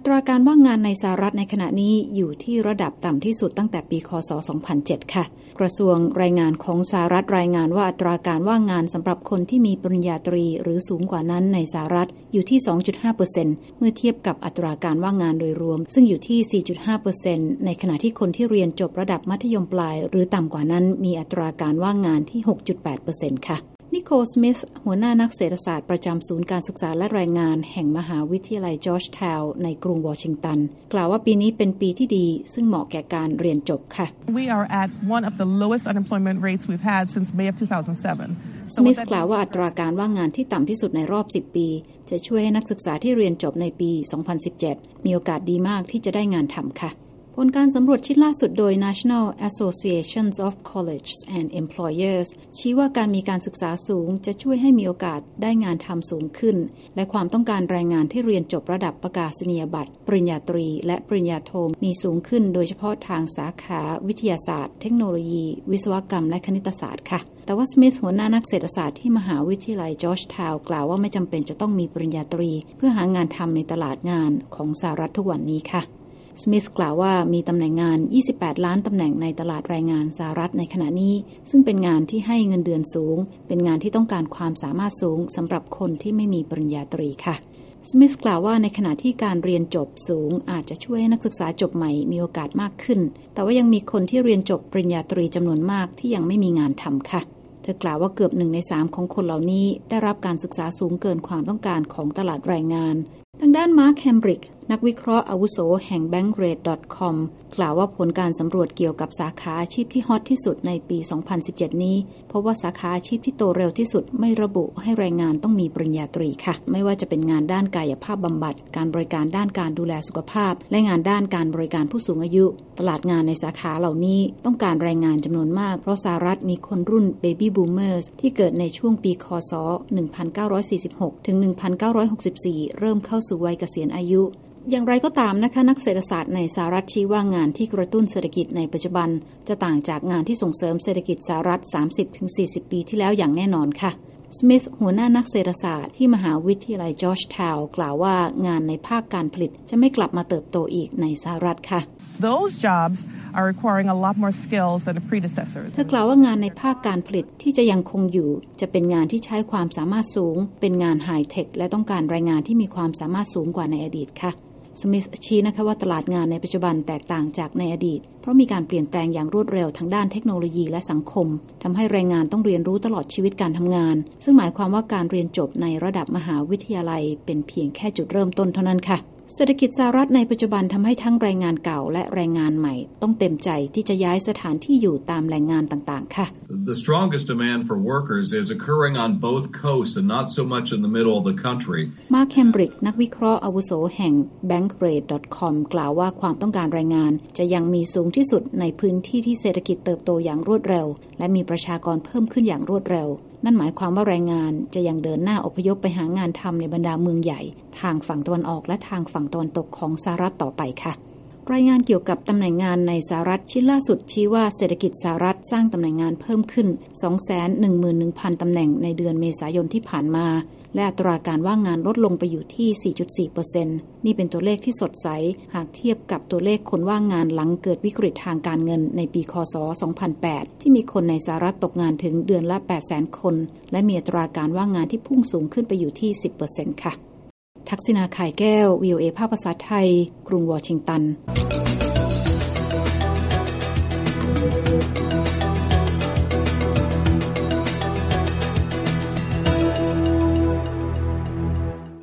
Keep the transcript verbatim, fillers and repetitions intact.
ตราการว่างงานในสหรัฐในขณะนี้อยู่ที่ระดับต่ำที่สุดตั้งแต่ปีคศสองพันเจ็ดค่ะกระทรวงแรงงานของสหรัฐรายงานว่าอัตราการว่างงานสำหรับคนที่มีปริญญาตรีหรือสูงกว่านั้นในสหรัฐอยู่ที่ สองจุดห้าเปอร์เซ็นต์ เมื่อเทียบกับอัตราการว่างงานโดยรวมซึ่งอยู่ที่ สี่จุดห้าเปอร์เซ็นต์ ในขณะที่คนที่เรียนจบระดับมัธยมปลายหรือต่ำกว่านั้นมีอัตราการว่างงานที่ หกจุดแปดเปอร์เซ็นต์ ค่ะนิโคล สมิธหัวหน้านักเศรษฐศาสตร์ประจำศูนย์การศึกษาและแรงงานแห่งมหาวิทยาลัยจอร์จทาวน์ในกรุงวอชิงตันกล่าวว่าปีนี้เป็นปีที่ดีซึ่งเหมาะแก่การเรียนจบค่ะ We are at one of the lowest unemployment rates we've had since May of two thousand seven สมิธกล่าวว่าอัตราการว่างงานที่ต่ำที่สุดในรอบสิบปีจะช่วยให้นักศึกษาที่เรียนจบในปีสองพันสิบเจ็ดมีโอกาสดีมากที่จะได้งานทำค่ะผลการสำรวจชิ้นล่าสุดโดย National Association of Colleges and Employers ชี้ว่าการมีการศึกษาสูงจะช่วยให้มีโอกาสได้งานทำสูงขึ้นและความต้องการแรงงานที่เรียนจบระดับประกาศนียบัตรปริญญาตรีและปริญญาโทมีสูงขึ้นโดยเฉพาะทางสาขาวิทยาศาสตร์เทคโนโลยีวิศวกรรมและคณิตศาสตร์ค่ะแต่ว่าสมิธหัวหน้านักเศรษฐศาสตร์ที่มหาวิทยาลัยจอร์จทาวน์กล่าวว่าไม่จำเป็นจะต้องมีปริญญาตรีเพื่อหางานทำในตลาดงานของสหรัฐทุกวันนี้ค่ะสมิธกล่าวว่ามีตำแหน่งงานยี่สิบแปดล้านตำแหน่งในตลาดแรงงานสหรัฐในขณะนี้ซึ่งเป็นงานที่ให้เงินเดือนสูงเป็นงานที่ต้องการความสามารถสูงสำหรับคนที่ไม่มีปริญญาตรีค่ะสมิธกล่าวว่าในขณะที่การเรียนจบสูงอาจจะช่วยให้นักศึกษาจบใหม่มีโอกาสมากขึ้นแต่ว่ายังมีคนที่เรียนจบปริญญาตรีจำนวนมากที่ยังไม่มีงานทำค่ะเธอกล่าวว่าเกือบหนึ่งในสามของคนเหล่านี้ได้รับการศึกษาสูงเกินความต้องการของตลาดแรงงานทางด้านมาร์ค แฮมบริกนักวิเคราะห์อาวุโสแห่ง แบงก์เรท ดอท คอม กล่าวว่าผลการสำรวจเกี่ยวกับสาขาอาชีพที่ฮอตที่สุดในปี สองพันสิบเจ็ด นี้พบว่าสาขาอาชีพที่โตเร็วที่สุดไม่ระบุให้แรงงานต้องมีปริญญาตรีค่ะไม่ว่าจะเป็นงานด้านกายภาพบำบัดการบริการด้านการดูแลสุขภาพและงานด้านการบริการผู้สูงอายุตลาดงานในสาขาเหล่านี้ต้องการแรงงานจำนวนมากเพราะสหรัฐมีคนรุ่น Baby Boomers ที่เกิดในช่วงปีคศหนึ่งพันเก้าร้อยสี่สิบหกถึงหนึ่งพันเก้าร้อยหกสิบสี่เริ่มเข้าสู่วัยเกษียณอายุอย่างไรก็ตามนะคะนักเศรษฐศาสตร์ในสหรัฐชี้ว่างานที่กระตุ้นเศรษฐกิจในปัจจุบันจะต่างจากงานที่ส่งเสริมเศรษฐกิจสหรัฐ สามสิบถึงสี่สิบ ปีที่แล้วอย่างแน่นอนค่ะสมิธหัวหน้านักเศรษฐศาสตร์ที่มหาวิทยาลัยจอร์จทาวน์กล่าวว่างานในภาคการผลิตจะไม่กลับมาเติบโตอีกในสหรัฐค่ะ Those jobs are requiring a lot more skills than the predecessors เธอกล่าวว่างานในภาคการผลิตที่จะยังคงอยู่จะเป็นงานที่ใช้ความสามารถสูงเป็นงานไฮเทคและต้องการแรงงานที่มีความสามารถสูงกว่าในอดีตค่ะสมิธชี้นะคะว่าตลาดงานในปัจจุบันแตกต่างจากในอดีตเพราะมีการเปลี่ยนแปลงอย่างรวดเร็วทางด้านเทคโนโลยีและสังคมทำให้แรงงานต้องเรียนรู้ตลอดชีวิตการทำงานซึ่งหมายความว่าการเรียนจบในระดับมหาวิทยาลัยเป็นเพียงแค่จุดเริ่มต้นเท่านั้นค่ะเศรษฐกิจสหรัฐในปัจจุบันทำให้ทั้งแรงงานเก่าและแรงงานใหม่ต้องเต็มใจที่จะย้ายสถานที่อยู่ตามแหล่งงานต่างๆค่ะ The strongest demand for workers is occurring on both coasts and not so much in the middle of the country มาร์ค แฮมบริกนักวิเคราะห์อาวุโสแห่ง แบงก์เรท ดอท คอม กล่าวว่าความต้องการแรงงานจะยังมีสูงที่สุดในพื้นที่ที่เศรษฐกิจเติบโตอย่างรวดเร็วและมีประชากรเพิ่มขึ้นอย่างรวดเร็วนั่นหมายความว่าแรงงานจะยังเดินหน้าอพยพไปหางานทำในบรรดาเมืองใหญ่ทางฝั่งตะวันออกและทางฝั่งตะวันตกของสหรัฐต่อไปค่ะรายงานเกี่ยวกับตำแหน่งงานในสหรัฐชิ้นล่าสุดชี้ว่าเศรษฐกิจสหรัฐสร้างตำแหน่งงานเพิ่มขึ้น สองแสนหนึ่งหมื่นหนึ่งพัน ตำแหน่งในเดือนเมษายนที่ผ่านมาและอัตราการว่างงานลดลงไปอยู่ที่ สี่จุดสี่เปอร์เซ็นต์ นี่เป็นตัวเลขที่สดใสหากเทียบกับตัวเลขคนว่างงานหลังเกิดวิกฤตทางการเงินในปีคศสองพันแปดที่มีคนในสหรัฐตกงานถึงเดือนละ แปดแสน คนและมีอัตราการว่างงานที่พุ่งสูงขึ้นไปอยู่ที่ สิบเปอร์เซ็นต์ ค่ะทักษิณา ข่ายแก้ว วี โอ เอ ภาคภาษาไทยกรุงวอชิงตัน